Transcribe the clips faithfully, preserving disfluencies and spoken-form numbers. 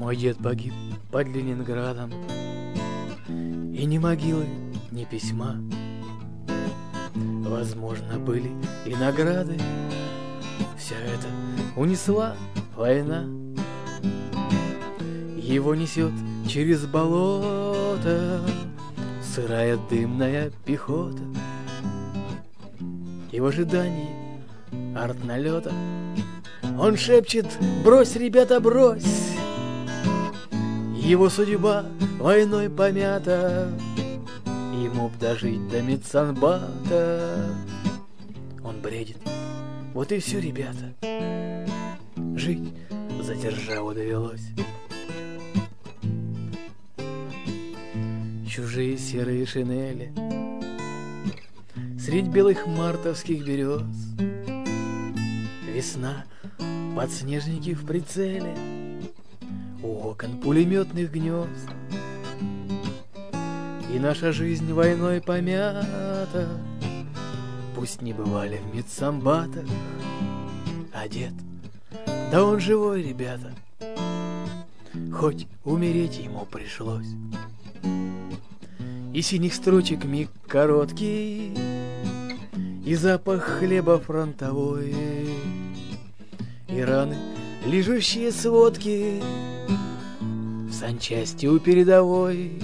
Мой дед погиб под Ленинградом, и ни могилы, ни письма. Возможно, были и награды, все это унесла война. Его несет через болото сырая дымная пехота, и в ожидании артналета он шепчет: брось, ребята, брось. Его судьба войной помята, ему б дожить до медсанбата. Он бредит, вот и все, ребята, жить за державу довелось. Чужие серые шинели средь белых мартовских берез, весна, подснежники в прицеле, у окон пулеметных гнезд. И наша жизнь войной помята, пусть не бывали в медсанбатах, а дед, да он живой, ребята, хоть умереть ему пришлось. И синих строчек миг короткий, и запах хлеба фронтовой, и раны, лижущие сводки в санчасти у передовой.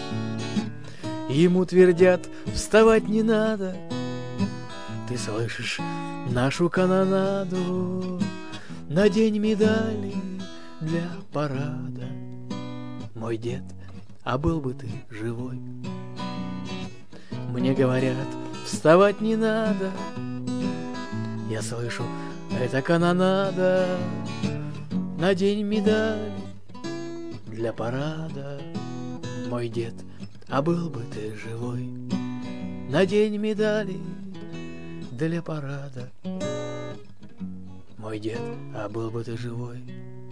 Ему твердят: вставать не надо, ты слышишь нашу канонаду, надень медали для парада. Мой дед, а был бы ты живой. Мне говорят: вставать не надо, я слышу, это канонада, надень медаль для парада. Мой дед, а был бы ты живой, надень медали для парада. Мой дед, а был бы ты живой.